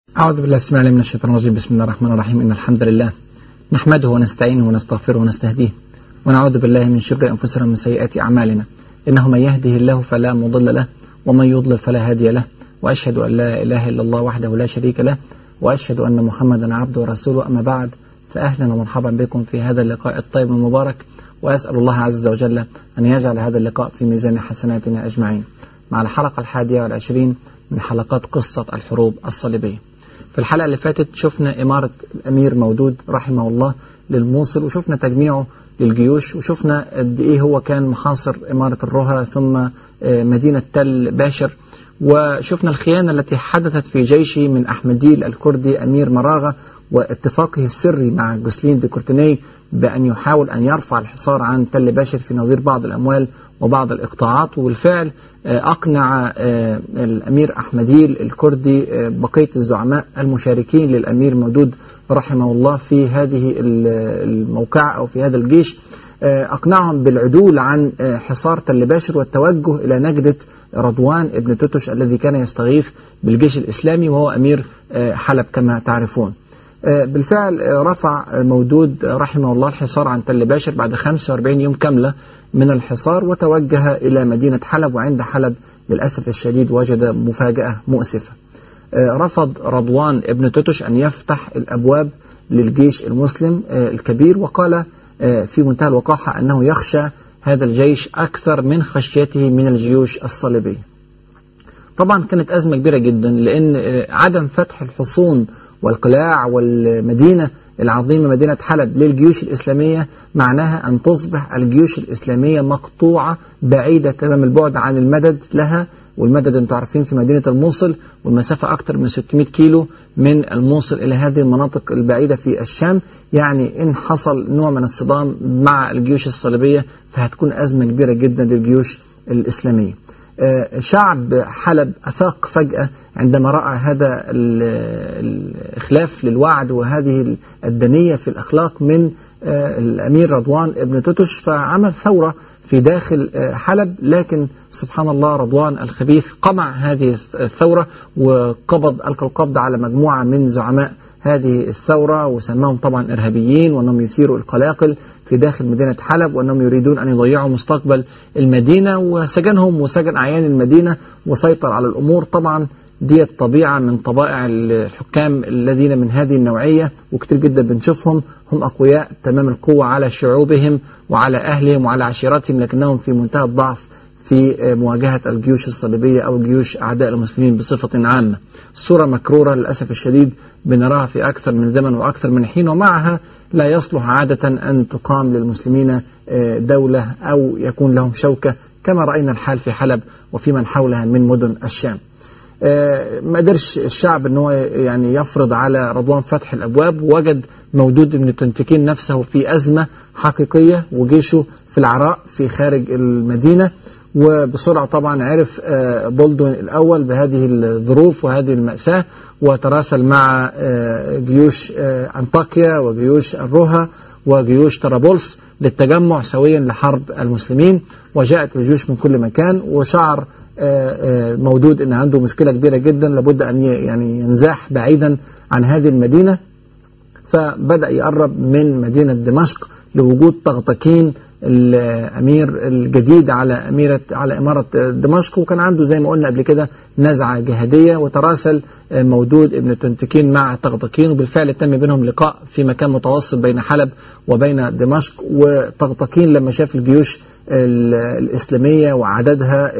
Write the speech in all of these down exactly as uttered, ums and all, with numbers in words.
أعوذ بالله السميع العليم من الشيطان الرجيم. بسم الله الرحمن الرحيم. إن الحمد لله نحمده ونستعينه ونستغفره ونستهديه ونعوذ بالله من شر أنفسنا ومن سيئات أعمالنا. إنه من يهده الله فلا مضل له ومن يضلل فلا هادي له، وأشهد أن لا إله إلا الله وحده لا شريك له، وأشهد أن محمدا عبده ورسوله. أما بعد، فأهلا ومرحبا بكم في هذا اللقاء الطيب المبارك، وأسأل الله عز وجل أن يجعل هذا اللقاء في ميزان حسناتنا أجمعين، مع الحلقة الحادية والعشرين من حلقات قصة الحروب الصليبية. في الحلقة اللي فاتت شفنا إمارة الأمير مودود رحمه الله للموصل، وشفنا تجميعه للجيوش، وشفنا قد إيه هو كان محاصر إمارة الرها ثم مدينة تل باشر، وشفنا الخيانة التي حدثت في جيشه من أحمديل الكردي أمير مراغة، واتفاقه السري مع جوسلين دي كورتيني بأن يحاول أن يرفع الحصار عن تل باشر في نظير بعض الأموال وبعض الإقطاعات. وبالفعل أقنع الأمير أحمديل الكردي بقية الزعماء المشاركين للأمير مودود رحمه الله في هذه الموقعة أو في هذا الجيش، أقنعهم بالعدول عن حصار تل باشر والتوجه إلى نجدة رضوان ابن توتش الذي كان يستغيث بالجيش الإسلامي وهو أمير حلب كما تعرفون. بالفعل رفع مودود رحمه الله الحصار عن تل باشر بعد خمسة وأربعين يوم كاملة من الحصار، وتوجه إلى مدينة حلب. وعند حلب للأسف الشديد وجد مفاجأة مؤسفة. رفض رضوان ابن توتش أن يفتح الأبواب للجيش المسلم الكبير، وقال في منتهى الوقاحة أنه يخشى هذا الجيش أكثر من خشيته من الجيوش الصليبية. طبعا كانت أزمة كبيرة جدا، لأن عدم فتح الحصون والقلاع والمدينة العظيمة مدينة حلب للجيوش الإسلامية معناها أن تصبح الجيوش الإسلامية مقطوعة بعيدة تمام البعد عن المدد لها. والمدد انتم عارفين في مدينة الموصل، والمسافة أكثر من ستمائة كيلو من الموصل إلى هذه المناطق البعيدة في الشام. يعني إن حصل نوع من الصدام مع الجيوش الصليبية فهتكون أزمة كبيرة جدا للجيوش الإسلامية. شعب حلب أفاق فجأة عندما رأى هذا الإخلاف للوعد وهذه الدنية في الأخلاق من الأمير رضوان ابن توتش، فعمل ثورة في داخل حلب. لكن سبحان الله رضوان الخبيث قمع هذه الثورة وقبض ألقى القبض على مجموعة من زعماء هذه الثورة، وسماهم طبعا إرهابيين، وأنهم يثيروا القلاقل في داخل مدينة حلب، وأنهم يريدون أن يضيعوا مستقبل المدينة، وسجنهم وسجن أعيان المدينة وسيطر على الأمور. طبعا دي الطبيعة من طبائع الحكام الذين من هذه النوعية، وكتير جدا بنشوفهم هم أقوياء تمام القوة على شعوبهم وعلى أهلهم وعلى عشيرتهم، لكنهم في منتهى الضعف في مواجهة الجيوش الصليبية أو جيوش أعداء المسلمين بصفة عامة. الصورة مكرورة للأسف الشديد بنراها في أكثر من زمن وأكثر من حين، ومعها لا يصلح عادة أن تقام للمسلمين دولة أو يكون لهم شوكة كما رأينا الحال في حلب وفي من حولها من مدن الشام. ما قدرش الشعب أنه يعني يفرض على رضوان فتح الأبواب، ووجد مودود بن تنتكين نفسه في أزمة حقيقية وجيشه في العراء في خارج المدينة. وبسرعة طبعا عرف بولدوين الأول بهذه الظروف وهذه المأساة، وتراسل مع جيوش أنطاكيا وجيوش الرها وجيوش طرابلس للتجمع سويا لحرب المسلمين. وجاءت الجيوش من كل مكان، وشعر مودود أن عنده مشكلة كبيرة جدا لابد أن يعني ينزاح بعيدا عن هذه المدينة، فبدأ يقرب من مدينة دمشق لوجود طغطكين الأمير الجديد على أميرة على إمارة دمشق. وكان عنده زي ما قلنا قبل كده نزعة جهادية، وتراسل مودود ابن تنتكين مع طغطكين، وبالفعل تم بينهم لقاء في مكان متوسط بين حلب وبين دمشق. وطغطكين لما شاف الجيوش الإسلامية وعددها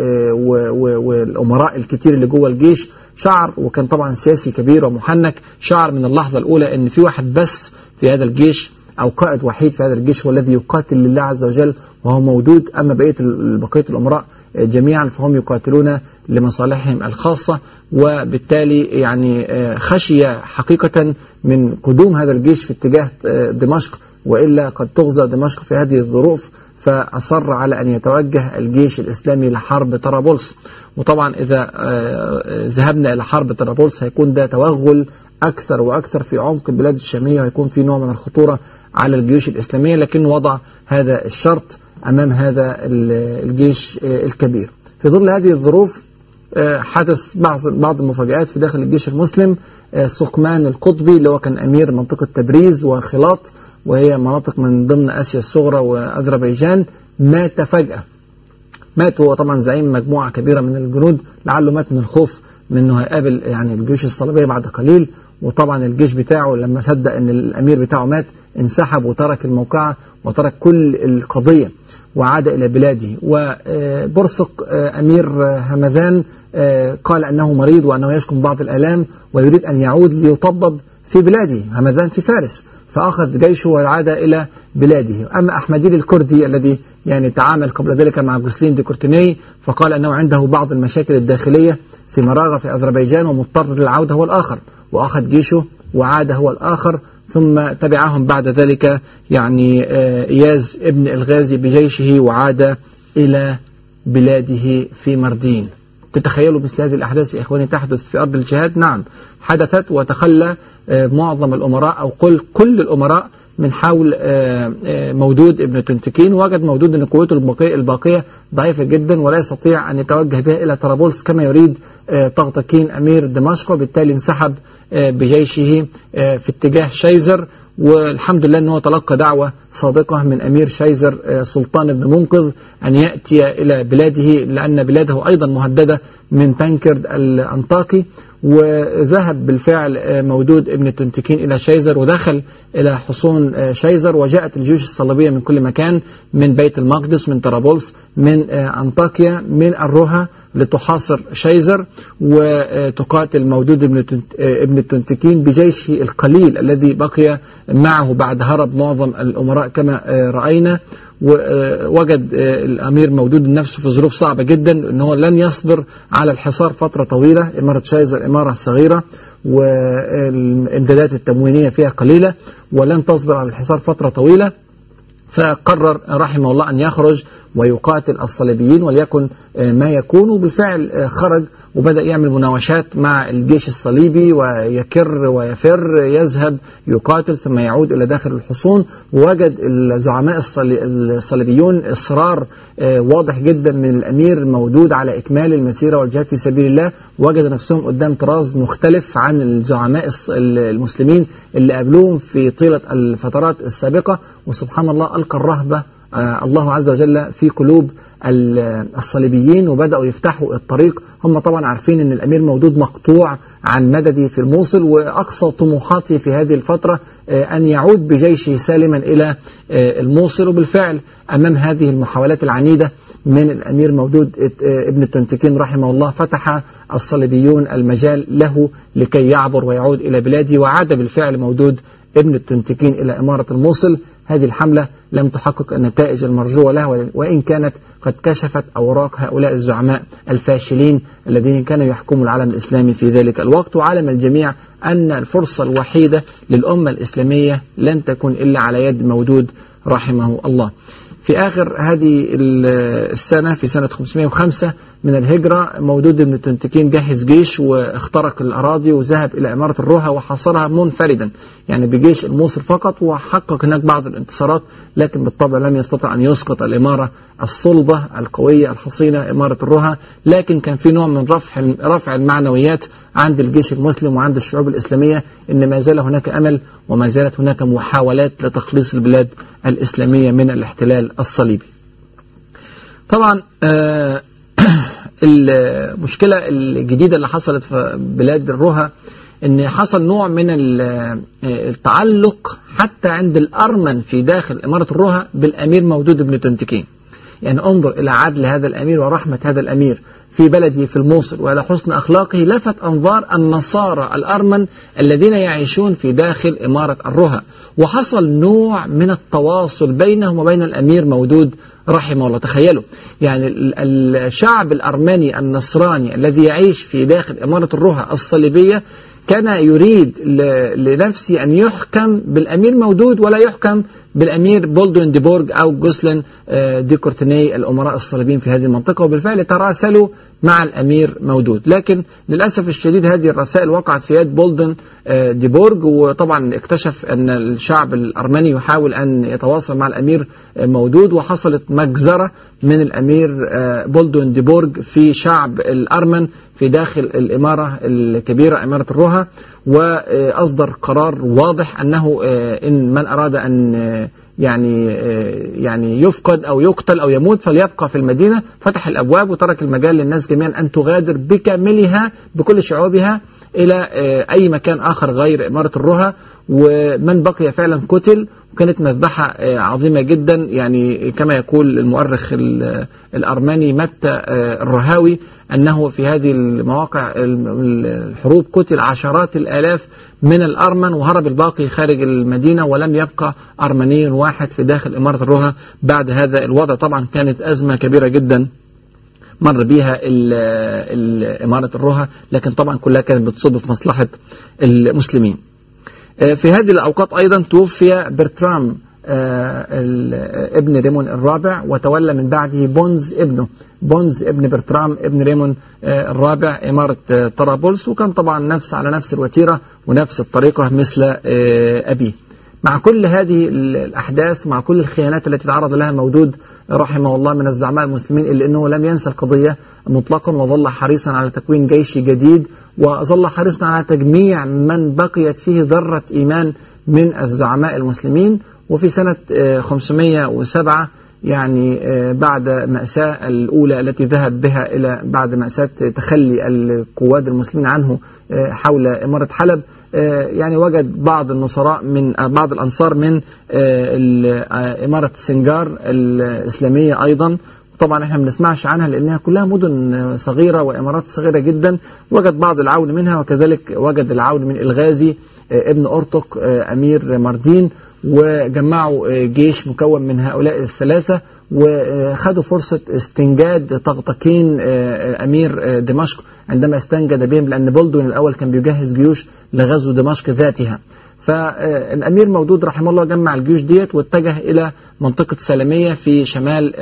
والأمراء الكتير اللي جوه الجيش شعر، وكان طبعا سياسي كبير ومحنك، شعر من اللحظة الأولى أن في واحد بس في هذا الجيش أو قائد وحيد في هذا الجيش هو الذي يقاتل لله عز وجل وهو مودود، أما بقية بقية الأمراء جميعا فهم يقاتلون لمصالحهم الخاصة. وبالتالي يعني خشي حقيقة من قدوم هذا الجيش في اتجاه دمشق، وإلا قد تغزى دمشق في هذه الظروف، فأصر على أن يتوجه الجيش الإسلامي لحرب طرابلس. وطبعا إذا ذهبنا إلى حرب طرابلس هيكون ده توغل أكثر وأكثر في عمق البلاد الشامية، ويكون في نوع من الخطورة على الجيوش الإسلامية، لكن وضع هذا الشرط أمام هذا الجيش الكبير. في ظل هذه الظروف حدث بعض بعض المفاجآت في داخل الجيش المسلم. سقمان القطبي اللي هو كان أمير منطقة تبريز وخلاط، وهي مناطق من ضمن آسيا الصغرى وأذربيجان، مات فجأة. مات هو طبعا زعيم مجموعة كبيرة من الجنود، لعله مات من الخوف من أنه هيقابل يعني الجيوش الصليبية بعد قليل. وطبعا الجيش بتاعه لما صدق أن الأمير بتاعه مات انسحب وترك الموقعة وترك كل القضية وعاد إلى بلاده. وبرسق أمير همذان قال أنه مريض وأنه يشكو بعض الآلام ويريد أن يعود ليطبب في بلاده. همذان في فارس، فأخذ جيشه وعاد إلى بلاده. أما أحمديل الكردي الذي يعني تعامل قبل ذلك مع جوسلين دي كورتيني، فقال أنه عنده بعض المشاكل الداخلية في مراغة في أذربيجان ومضطر للعودة هو الآخر، وأخذ جيشه وعاد هو الآخر. ثم تبعهم بعد ذلك يعني إياز ابن الغازي بجيشه وعاد إلى بلاده في مردين. تتخيلوا مثل هذه الأحداث يا إخواني تحدث في أرض الجهاد؟ نعم حدثت، وتخلى معظم الأمراء أو قل كل الأمراء من حول مودود ابن تنتكين. وجد مودود أن قوته الباقية ضعيفة جدا ولا يستطيع أن يتوجه بها إلى طرابلس كما يريد طغطكين أمير دمشق، وبالتالي انسحب بجيشه في اتجاه شيزر. والحمد لله أنه تلقى دعوة صادقة من أمير شيزر سلطان بن منقذ أن يأتي إلى بلاده، لأن بلاده أيضا مهددة من تنكرد الأنطاكي. وذهب بالفعل مودود ابن تنتكين إلى شيزر ودخل إلى حصون شيزر، وجاءت الجيوش الصليبية من كل مكان، من بيت المقدس، من طرابلس، من أنطاكيا، من الرها، لتحاصر شيزر وتقاتل مودود ابن التنتكين بجيشه القليل الذي بقي معه بعد هرب معظم الأمراء كما رأينا. ووجد الأمير مودود نفسه في ظروف صعبة جدا، أنه لن يصبر على الحصار فترة طويلة. إمارة شيزر إمارة صغيرة والإمدادات التموينية فيها قليلة، ولن تصبر على الحصار فترة طويلة. فقرر رحمه الله أن يخرج ويقاتل الصليبيين وليكن ما يكون. وبالفعل خرج وبدأ يعمل مناوشات مع الجيش الصليبي ويكر ويفر، يذهب يقاتل ثم يعود إلى داخل الحصون. ووجد الزعماء الصليبيون إصرار واضح جدا من الأمير مودود على إكمال المسيرة والجهاد في سبيل الله. وجد نفسهم قدام طراز مختلف عن الزعماء المسلمين اللي قابلوهم في طيلة الفترات السابقة. وسبحان الله ألقى الرهبة الله عز وجل في قلوب الصليبيين وبدأوا يفتحوا الطريق. هم طبعا عارفين أن الأمير مودود مقطوع عن مدده في الموصل، وأقصى طموحاته في هذه الفترة أن يعود بجيشه سالما إلى الموصل. وبالفعل أمام هذه المحاولات العنيدة من الأمير مودود ابن التنتكين رحمه الله، فتح الصليبيون المجال له لكي يعبر ويعود إلى بلاده. وعاد بالفعل مودود ابن التنتكين إلى إمارة الموصل. هذه الحملة لم تحقق النتائج المرجوة لها، وإن كانت قد كشفت أوراق هؤلاء الزعماء الفاشلين الذين كانوا يحكموا العالم الإسلامي في ذلك الوقت. وعلم الجميع أن الفرصة الوحيدة للأمة الإسلامية لن تكون إلا على يد مودود رحمه الله. في آخر هذه السنة في سنة خمسمائة وخمسة من الهجرة، مودود بن التنتكين جهز جيش واخترق الأراضي وذهب إلى إمارة الرها وحاصرها منفردا، يعني بجيش الموصل فقط، وحقق هناك بعض الانتصارات، لكن بالطبع لم يستطع أن يسقط الإمارة الصلبة القوية الحصينة إمارة الرها. لكن كان في نوع من رفع رفع المعنويات عند الجيش المسلم وعند الشعوب الإسلامية، إن ما زال هناك أمل وما زالت هناك محاولات لتخليص البلاد الإسلامية من الاحتلال الصليبي. طبعا آه المشكلة الجديدة اللي حصلت في بلاد الرها ان حصل نوع من التعلق حتى عند الأرمن في داخل إمارة الرها بالأمير مودود بن تنتكين. يعني انظر إلى عدل هذا الأمير ورحمة هذا الأمير في بلده في الموصل وإلى حسن أخلاقه، لفت أنظار النصارى الأرمن الذين يعيشون في داخل إمارة الرها، وحصل نوع من التواصل بينهم وبين الأمير مودود رحمه الله. تخيلوا يعني الشعب الأرمني النصراني الذي يعيش في داخل إمارة الرها الصليبية كان يريد لنفسه أن يحكم بالأمير مودود ولا يحكم بالأمير بولدوين دي بورغ أو جوسلين دي كورتيني الأمراء الصليبيين في هذه المنطقة. وبالفعل تراسلوا مع الأمير مودود، لكن للأسف الشديد هذه الرسائل وقعت في يد بولدوين دي بورغ، وطبعا اكتشف أن الشعب الأرمني يحاول أن يتواصل مع الأمير مودود، وحصلت مجزرة من الأمير بولدوين دي بورغ في شعب الأرمن في داخل الإمارة الكبيرة إمارة الروها، وأصدر قرار واضح أنه إن من أراد أن يعني يعني يفقد أو يقتل أو يموت فليبقى في المدينة. فتح الأبواب وترك المجال للناس جميعا أن تغادر بكاملها بكل شعوبها إلى أي مكان آخر غير إمارة الروها. ومن بقي فعلا قتل، وكانت مذبحة عظيمة جدا. يعني كما يقول المؤرخ الأرمني متى الرهاوي أنه في هذه المواقع الحروب قتل عشرات الآلاف من الأرمن، وهرب الباقي خارج المدينة، ولم يبقى أرمني واحد في داخل إمارة الروها بعد هذا الوضع. طبعا كانت أزمة كبيرة جدا مر بها إمارة الروها، لكن طبعا كلها كانت بتصب في مصلحة المسلمين. في هذه الأوقات أيضا توفي برترام ابن ريمون الرابع، وتولى من بعده بونز ابنه بونز ابن برترام ابن ريمون الرابع إمارة طرابلس، وكان طبعا نفس على نفس الوتيرة ونفس الطريقة مثل أبيه. مع كل هذه الأحداث ومع كل الخيانات التي تعرض لها مودود رحمه الله من الزعماء المسلمين، إلا أنه لم ينسى القضية مطلقا، وظل حريصا على تكوين جيش جديد، وظل حريصا على تجميع من بقيت فيه ذرة إيمان من الزعماء المسلمين. وفي سنة خمسمائة وسبعة يعني بعد مأساة الأولى التي ذهب بها إلى بعد مأساة تخلي القواد المسلمين عنه حول إمارة حلب، يعني وجد بعض النصراء من بعض الأنصار من إمارة سنجار الإسلامية أيضا. طبعا احنا ما بنسمعش عنها لأنها كلها مدن صغيرة وإمارات صغيرة جدا. وجد بعض العون منها، وكذلك وجد العون من الغازي ابن أرطق أمير مردين، وجمعوا جيش مكون من هؤلاء الثلاثة، وخدوا فرصة استنجاد طغطقين أمير دمشق عندما استنجد بهم، لأن بولدون الأول كان بيجهز جيوش لغزو دمشق ذاتها. فالأمير مودود رحمه الله جمع الجيوش ديت واتجه إلى منطقة سلمية في شمال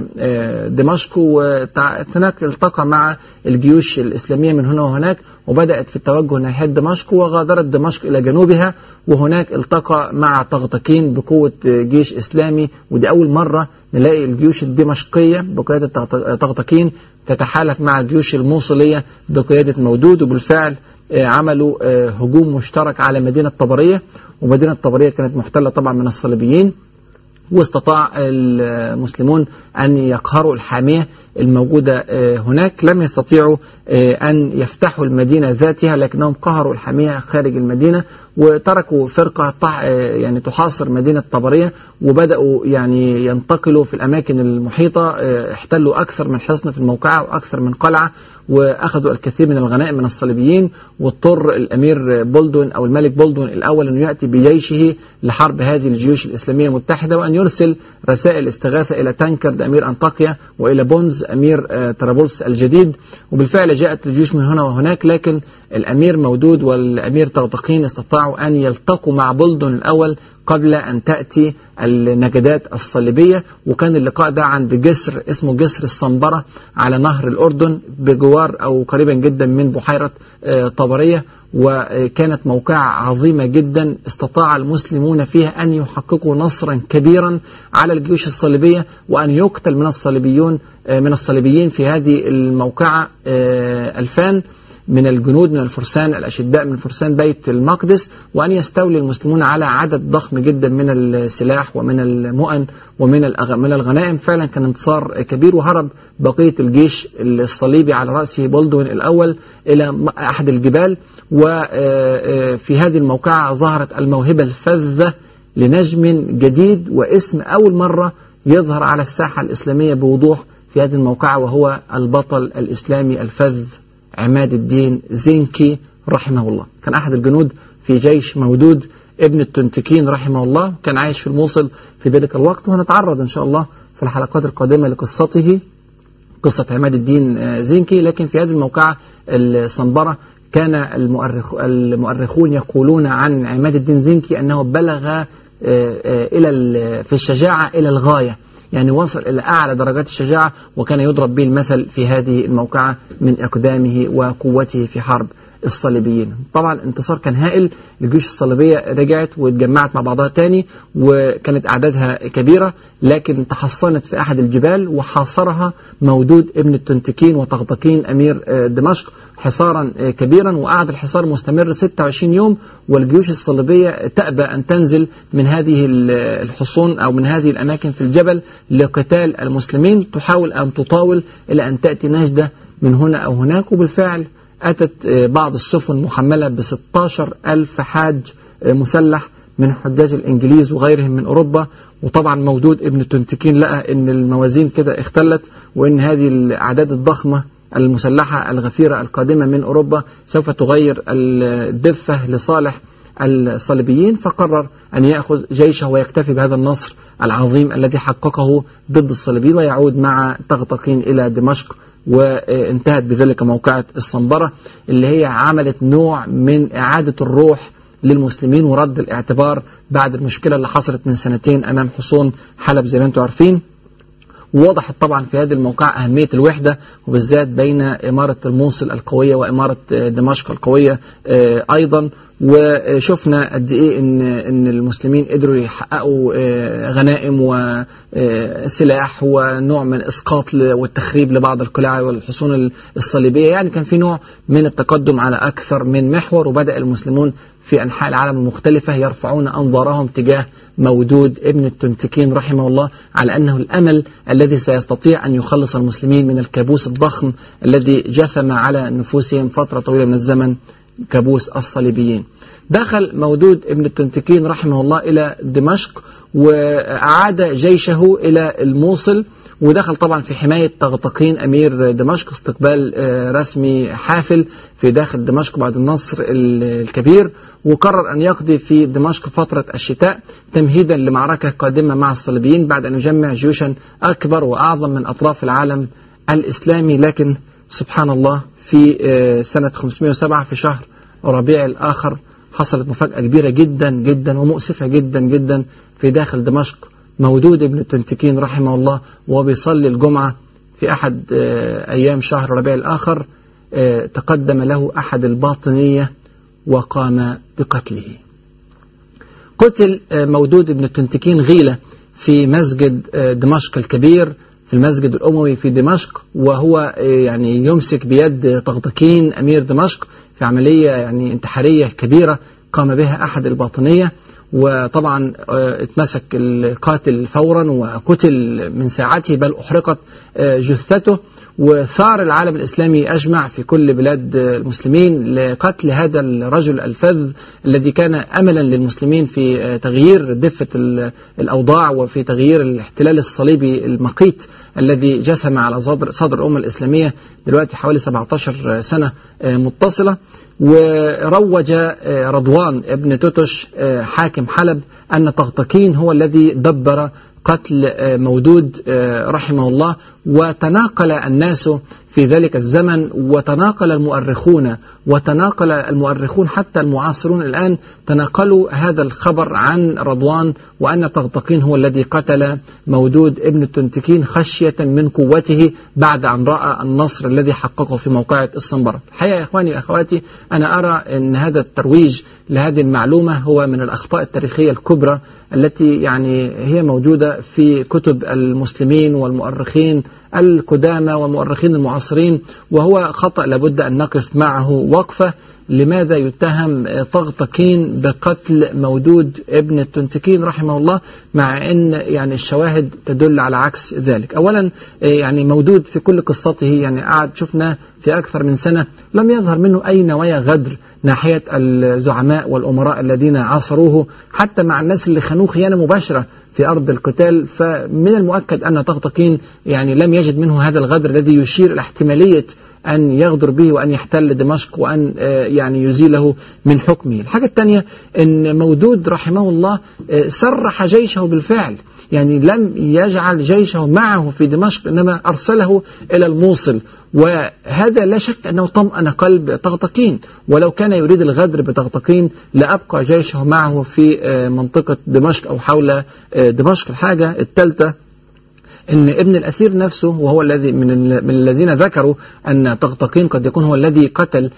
دمشق، وهناك التقى مع الجيوش الإسلامية من هنا وهناك، وبدأت في التوجه ناحية دمشق، وغادرت دمشق إلى جنوبها، وهناك التقى مع طغطقين بقوة جيش إسلامي. ودي أول مرة نلاقي الجيوش الدمشقية بقيادة طغطقين تتحالف مع الجيوش الموصلية بقيادة مودود. وبالفعل عملوا هجوم مشترك على مدينة طبرية، ومدينة طبرية كانت محتلة طبعا من الصليبيين، واستطاع المسلمون أن يقهروا الحامية الموجودة هناك. لم يستطيعوا أن يفتحوا المدينة ذاتها، لكنهم قهروا الحامية خارج المدينة، وتركوا فرقة يعني تحاصر مدينة طبرية، وبدأوا يعني ينتقلوا في الأماكن المحيطة. احتلوا أكثر من حصن في الموقعة وأكثر من قلعة، وأخذوا الكثير من الغنائم من الصليبيين. واضطر الأمير بولدون أو الملك بولدون الأول أن يأتي بجيشه لحرب هذه الجيوش الإسلامية المتحدة، وأن يرسل رسائل استغاثة إلى تانكرد أمير أنطاكيا وإلى بونز أمير طرابلس الجديد. وبالفعل جاءت الجيوش من هنا وهناك، لكن الأمير مودود والأمير طغطقين استطاعوا أن يلتقوا مع بولدون الأول قبل أن تأتي النجدات الصليبية. وكان اللقاء ده عند جسر اسمه جسر الصنبرة على نهر الأردن بجوار أو قريبا جدا من بحيرة طبرية، وكانت موقعة عظيمة جدا استطاع المسلمون فيها أن يحققوا نصرا كبيرا على الجيوش الصليبية، وأن يقتل من الصليبيون من الصليبيين في هذه الموقعة ألفان من الجنود من الفرسان الأشداء من فرسان بيت المقدس، وأن يستولي المسلمون على عدد ضخم جدا من السلاح ومن المؤن ومن من الغنائم. فعلا كان انتصار كبير، وهرب بقية الجيش الصليبي على رأسه بولدون الأول إلى أحد الجبال. وفي هذه الموقعة ظهرت الموهبة الفذة لنجم جديد واسم أول مرة يظهر على الساحة الإسلامية بوضوح في هذه الموقعة، وهو البطل الإسلامي الفذ عماد الدين زنكي رحمه الله. كان أحد الجنود في جيش مودود ابن التنتكين رحمه الله، كان عايش في الموصل في ذلك الوقت، وهنتعرض إن شاء الله في الحلقات القادمة لقصته، قصة عماد الدين زنكي. لكن في هذه الموقعة الصنبرة كان المؤرخ المؤرخون يقولون عن عماد الدين زنكي أنه بلغ إلى في الشجاعة إلى الغاية، يعني وصل إلى أعلى درجات الشجاعة، وكان يضرب به المثل في هذه الموقعة من إقدامه وقوته في حرب الصليبيين. طبعا الانتصار كان هائل، الجيوش الصليبية رجعت واتجمعت مع بعضها تاني وكانت أعدادها كبيرة، لكن تحصنت في أحد الجبال وحاصرها مودود ابن التنتكين وطغطقين أمير دمشق حصارا كبيرا، وقعد الحصار مستمر ستة وعشرين يوم، والجيوش الصليبية تأبى أن تنزل من هذه الحصون أو من هذه الأماكن في الجبل لقتال المسلمين، تحاول أن تطاول إلى أن تأتي نجدة من هنا أو هناك. وبالفعل أتت بعض السفن محملة بستة عشر ألف حاج مسلح من حجاج الإنجليز وغيرهم من أوروبا. وطبعا مودود ابن التنتكين لقى أن الموازين كده اختلت، وأن هذه الأعداد الضخمة المسلحة الغفيرة القادمة من أوروبا سوف تغير الدفة لصالح الصليبيين، فقرر أن يأخذ جيشه ويكتفي بهذا النصر العظيم الذي حققه ضد الصليبيين ويعود مع طغطقين إلى دمشق. وانتهت بذلك موقعة الصنبرة اللي هي عملت نوع من إعادة الروح للمسلمين ورد الاعتبار بعد المشكلة اللي حصلت من سنتين أمام حصون حلب زي ما انتم عارفين. ووضحت طبعا في هذه الموقع أهمية الوحدة، وبالذات بين إمارة الموصل القوية وإمارة دمشق القوية أيضا. وشفنا قد إيه إن إن المسلمين قدروا يحققوا غنائم وسلاح ونوع من إسقاط والتخريب لبعض القلاع والحصون الصليبية. يعني كان في نوع من التقدم على أكثر من محور، وبدأ المسلمون في أنحاء العالم المختلفة يرفعون أنظارهم تجاه مودود ابن التنتكين رحمه الله على أنه الأمل الذي سيستطيع أن يخلص المسلمين من الكابوس الضخم الذي جثم على نفوسهم فترة طويلة من الزمن، كابوس الصليبيين. دخل مودود ابن التنتكين رحمه الله إلى دمشق وأعاد جيشه إلى الموصل، ودخل طبعا في حماية طغطقين أمير دمشق استقبال رسمي حافل في داخل دمشق بعد النصر الكبير. وقرر أن يقضي في دمشق فترة الشتاء تمهيدا لمعركة قادمة مع الصليبيين بعد أن يجمع جيوشا أكبر وأعظم من أطراف العالم الإسلامي. لكن سبحان الله في سنة خمسمائة وسبعة في شهر ربيع الآخر حصلت مفاجأة كبيرة جدا جدا ومؤسفة جدا جدا في داخل دمشق. مودود ابن التنتكين رحمه الله وبيصلي الجمعة في أحد أيام شهر ربيع الآخر تقدم له أحد الباطنية وقام بقتله. قتل مودود ابن التنتكين غيلة في مسجد دمشق الكبير في المسجد الأموي في دمشق، وهو يعني يمسك بيد طغطقين أمير دمشق في عملية يعني انتحارية كبيرة قام بها أحد الباطنية. وطبعا اتمسك القاتل فورا وقتل من ساعته، بل أحرقت جثته. وثار العالم الإسلامي أجمع في كل بلاد المسلمين لقتل هذا الرجل الفذ الذي كان أملا للمسلمين في تغيير دفة الأوضاع وفي تغيير الاحتلال الصليبي المقيت الذي جثم على صدر, صدر الأمة الإسلامية دلوقتي حوالي سبعة عشر سنة متصلة. وروج رضوان ابن توتش حاكم حلب أن طغطقين هو الذي دبر قتل مودود رحمه الله. وتناقل الناس في ذلك الزمن وتناقل المؤرخون وتناقل المؤرخون حتى المعاصرون الآن تناقلوا هذا الخبر عن رضوان وأن طغطقين هو الذي قتل مودود ابن التنتكين خشية من قوته بعد أن رأى النصر الذي حققه في موقعة الصنبرة. الحقيقة يا إخواني وأخواتي أنا أرى أن هذا الترويج لهذه المعلومة هو من الأخطاء التاريخية الكبرى التي يعني هي موجودة في كتب المسلمين والمؤرخين القدامى والمؤرخين المعاصرين، وهو خطأ لابد أن نقف معه وقفة. لماذا يتهم طغطقين بقتل مودود ابن التنتكين رحمه الله مع أن يعني الشواهد تدل على عكس ذلك؟ أولا يعني مودود في كل قصته يعني قعد شفنا في أكثر من سنة لم يظهر منه أي نوايا غدر ناحية الزعماء والأمراء الذين عاصروه حتى مع الناس اللي خانوه خيانة مباشرة في أرض القتال. فمن المؤكد أن طغطقين يعني لم يجد منه هذا الغدر الذي يشير إلى احتمالية أن يغدر به وأن يحتل دمشق وأن يعني يزيله من حكمه. الحاجة الثانية أن مودود رحمه الله سرح جيشه بالفعل، يعني لم يجعل جيشه معه في دمشق إنما أرسله إلى الموصل، وهذا لا شك أنه طمأن قلب طغطقين. ولو كان يريد الغدر بطغطقين لأبقى جيشه معه في منطقة دمشق أو حول دمشق. الحاجة الثالثة ان ابن الأثير نفسه وهو الذي من, من الذين ذكروا أن طغطغين قد يكون هو الذي قتل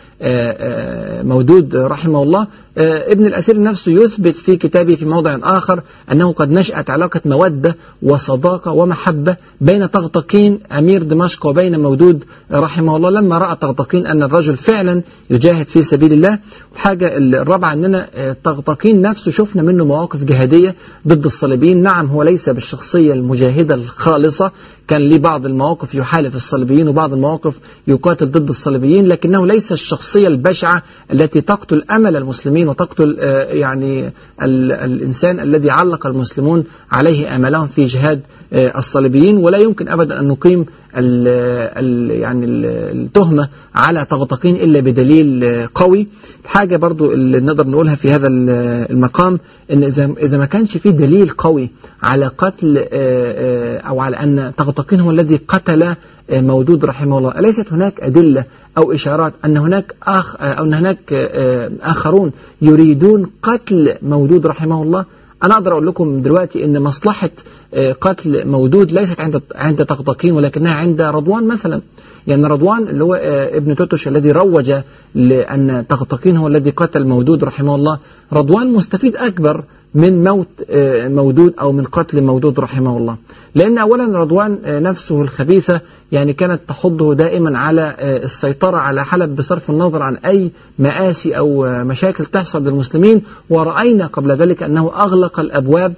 مودود رحمه الله، ابن الأثير نفسه يثبت في كتابه في موضع آخر أنه قد نشأت علاقة مودة وصداقة ومحبة بين طغطغين أمير دمشق وبين مودود رحمه الله، لما رأى طغطغين أن الرجل فعلا يجاهد في سبيل الله. الحاجة الرابعة أننا طغطغين نفسه شفنا منه مواقف جهادية ضد الصليبيين. نعم هو ليس بالشخصية المجاهدة الخالصة، كان ليه بعض المواقف يحالف الصليبيين وبعض المواقف يقاتل ضد الصليبيين، لكنه ليس الشخصية البشعة التي تقتل أمل المسلمين وتقتل يعني الإنسان الذي علق المسلمون عليه آمالهم في جهاد الصليبيين. ولا يمكن أبدا أن نقيم ال ال يعني التهمة على طغطغين إلا بدليل قوي. حاجة برضو اللي نقدر نقولها في هذا المقام إن إذا إذا ما كانش في دليل قوي على قتل أو على أن طغطغين هو الذي قتل مودود رحمه الله، أليست هناك أدلة أو إشارات أن هناك آخ أو أن هناك آخرون يريدون قتل مودود رحمه الله؟ أنا أقدر أقول لكم دلوقتي إن مصلحة قتل مودود ليست عند عند طغطغين ولكنها عند رضوان مثلا. يعني رضوان اللي هو ابن توتش الذي روج لأن طغطغين هو الذي قتل مودود رحمه الله، رضوان مستفيد أكبر من موت مودود أو من قتل مودود رحمه الله، لأن أولا رضوان نفسه الخبيثة يعني كانت تحضه دائما على السيطرة على حلب بصرف النظر عن أي مآسي أو مشاكل تحصل للمسلمين. ورأينا قبل ذلك أنه أغلق الأبواب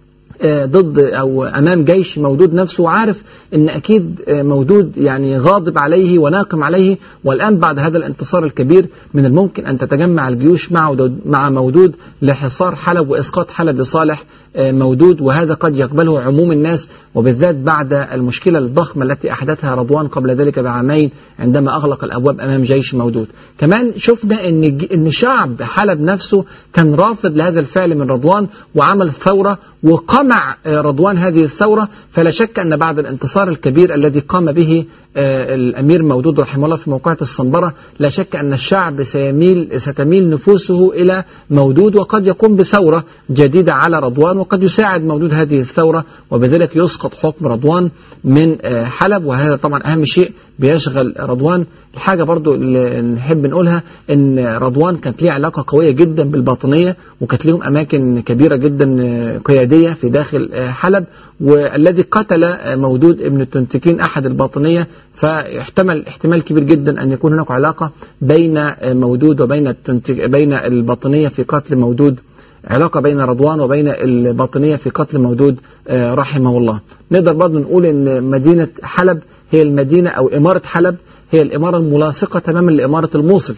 ضد أو أمام جيش مودود نفسه، وعارف أن أكيد مودود يعني غاضب عليه وناقم عليه، والآن بعد هذا الانتصار الكبير من الممكن أن تتجمع الجيوش مع مع مودود لحصار حلب وإسقاط حلب لصالح مودود، وهذا قد يقبله عموم الناس، وبالذات بعد المشكلة الضخمة التي أحدثها رضوان قبل ذلك بعامين عندما أغلق الأبواب أمام جيش مودود. كمان شفنا أن أن شعب حلب نفسه كان رافض لهذا الفعل من رضوان وعمل ثورة وقمع رضوان هذه الثورة. فلا شك أن بعد الانتصار الكبير الذي قام به الأمير مودود رحمه الله في موقعة الصنبرة، لا شك أن الشعب سيميل ستميل نفوسه إلى مودود، وقد يقوم بثورة جديدة على رضوان، وقد يساعد مودود هذه الثورة، وبذلك يسقط حكم رضوان من حلب، وهذا طبعا أهم شيء بيشغل رضوان. الحاجة برضو اللي نحب نقولها ان رضوان كانت ليه علاقة قوية جدا بالباطنية، وكانت لهم أماكن كبيرة جدا قيادية في داخل حلب، والذي قتل مودود ابن التنتكين أحد الباطنية، فاحتمل احتمال كبير جدا أن يكون هناك علاقة بين مودود وبين بين الباطنية في قتل مودود، علاقة بين رضوان وبين الباطنية في قتل مودود رحمه الله. نقدر برضو نقول ان مدينة حلب هي المدينة أو إمارة حلب هي الإمارة الملاصقة تماما لإمارة الموصل.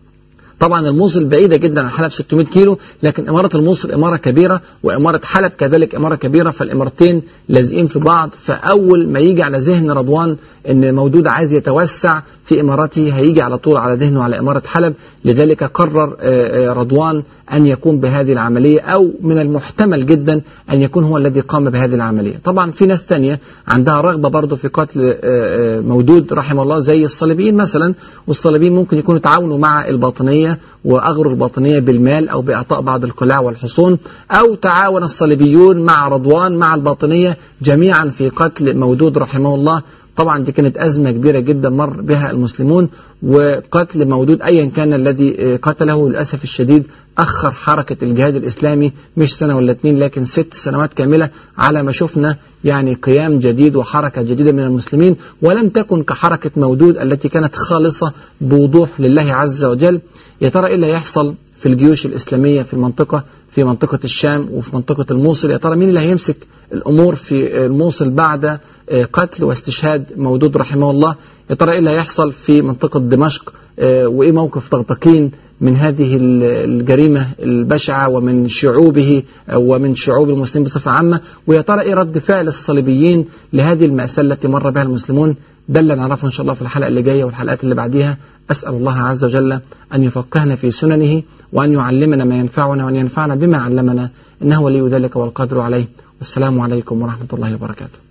طبعا الموصل بعيدة جدا عن حلب ستمائة كيلو، لكن إمارة الموصل إمارة كبيرة، وإمارة حلب كذلك إمارة كبيرة، فالإمارتين لازقين في بعض. فأول ما يجي على ذهن رضوان إن مودود عايز يتوسع في إمارته هيجي على طول على ذهنه على إمارة حلب، لذلك قرر رضوان أن يقوم بهذه العملية، أو من المحتمل جدا أن يكون هو الذي قام بهذه العملية. طبعا في ناس تانية عندها رغبة برضو في قتل مودود رحمه الله زي الصليبيين مثلا، والصليبيين ممكن يكونوا تعاونوا مع الباطنية وأغروا الباطنية بالمال أو بإعطاء بعض القلاع والحصون، أو تعاون الصليبيون مع رضوان مع الباطنية جميعا في قتل مودود رحمه الله. طبعا دي كانت أزمة كبيرة جدا مر بها المسلمون، وقتل مودود أيا كان الذي قتله للأسف الشديد أخر حركة الجهاد الإسلامي مش سنة ولا اتنين لكن ست سنوات كاملة على ما شفنا، يعني قيام جديد وحركة جديدة من المسلمين، ولم تكن كحركة مودود التي كانت خالصة بوضوح لله عز وجل. يا ترى إيه اللي هيحصل في الجيوش الإسلامية في المنطقة في منطقة الشام وفي منطقة الموصل؟ يا ترى مين اللي هيمسك الأمور في الموصل بعد قتل واستشهاد مودود رحمه الله؟ يا ترى إيه اللي هيحصل في منطقة دمشق؟ وإيه موقف طغطغين من هذه الجريمة البشعة ومن شعوبه ومن شعوب المسلمين بصفة عامة؟ ويا ترى إيه رد فعل الصليبيين لهذه المأساة التي مر بها المسلمون؟ ده اللي نعرفه إن شاء الله في الحلقة اللي جاية والحلقات اللي بعديها. أسأل الله عز وجل أن يفقهنا في سننه، وأن يعلمنا ما ينفعنا، وأن ينفعنا بما علمنا، إنه ولي ذلك والقادر عليه. والسلام عليكم ورحمة الله وبركاته.